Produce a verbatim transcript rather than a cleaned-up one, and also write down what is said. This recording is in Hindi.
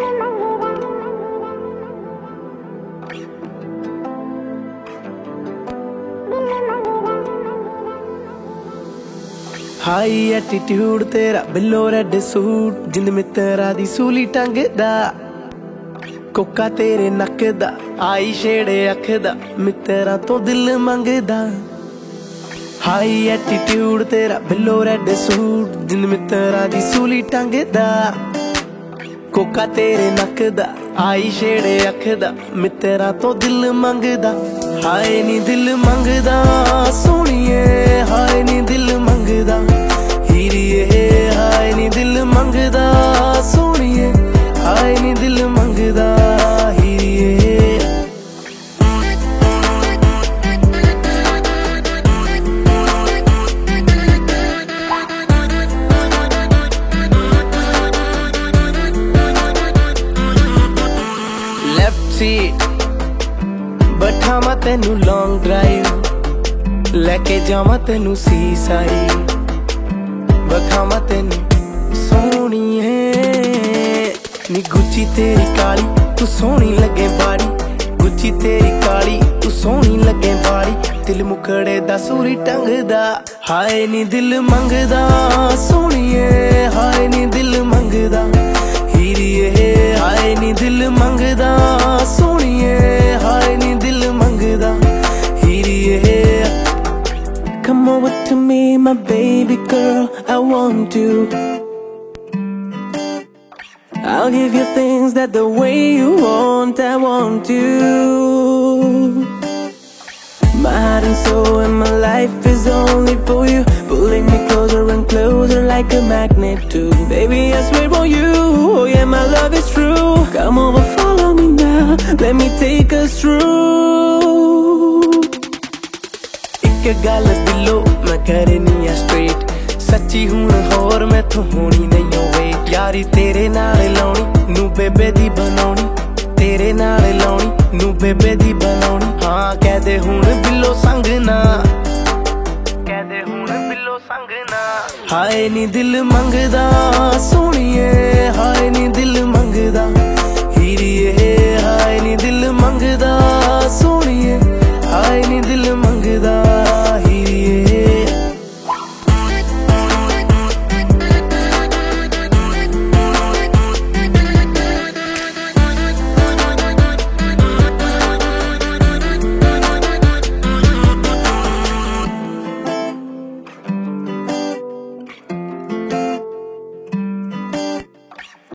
हाई एटीट्यूड तेरा बिलो रेड सूट जिंद मित्रा दी सूली टंगदा कोका तेरे नक दा आई छेड़े अख दा मित्रा तो दिल मंगदा। हाई एटीट्यूड तेरा बिलो रेड सूट जिंद मित्रा दी सूली टंगदा कोका तेरे नक दा आई छेड़े अख दा मित्रा तो दिल मंगदा। हाय नी दिल मंगदा सोनिए हाय नी दिल मंगदा हीरिए हाय नी दिल मंगदा सोनिए हाय नी दिल मंगदा हीरिए। लेफ्ट सीट बैठा मैं तेनू लॉन्ग ड्राइव लेके जावा तेनू सी साइड बखावा तेनू सोहणीए नी गुच्ची तेरी काली तू सोहनी लगे बाड़ी गुच्ची तेरी काली तू सोहनी लगे बाड़ी दिल मुखड़े दा सूरी टंगदा। हाय नी दिल मंगदा सोहणीए हाय नी दिल मंगदा हीरिए हाय नी दिल मंगदा सोहणीए हाय नी दिल मंगदा हीरिए। Come over to me, my baby girl, I want you. I'll give you things that the way you want, I want you. My heart and soul and my life is only for you, pulling me closer and closer like a magnet too. Baby, I swear on you, oh yeah, my love is true. Come over, follow me now, let me take us through. एक गल दिलो मैं करनी है स्ट्रेट सच्ची हुण होर मैथों होनी नहीं होवे यारी तेरे नाल लाउणी नू बेबे दी बनाउणी तेरे नाल लाउणी नू बेबे दी बनाउणी। हाँ कह दे हुण बिलो संग ना कह दे हुण बिलो संग ना हाय नी दिल मंगदा सोहणीए हाय नी दिल